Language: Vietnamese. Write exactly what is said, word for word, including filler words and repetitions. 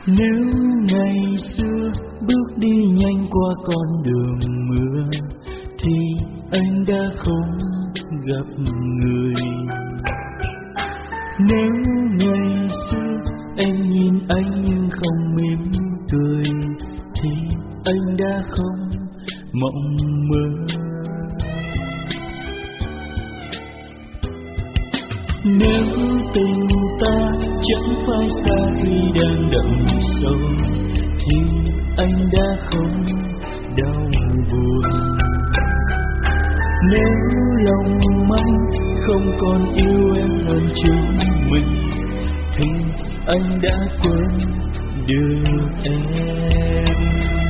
Nếu ngày xưa bước đi nhanh qua con đường mưa thì anh đã không gặp người. Nếu ngày xưa em nhìn anh nhưng không mỉm cười thì anh đã không mộng mơ. Nếu tình ta chẳng phải xa khi đang đậm sâu thì anh đã không đau buồn. Nếu lòng anh không còn yêu em hơn chúng mình thì anh đã quên được em.